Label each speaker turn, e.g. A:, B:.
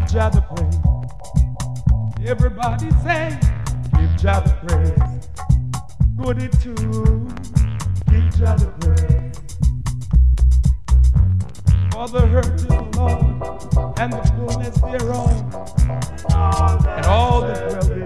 A: Jah the praise. Everybody say, give Jah the praise. Good it too, give Jah the praise. For the hurt of the Lord and the fullness thereof, and all that dwell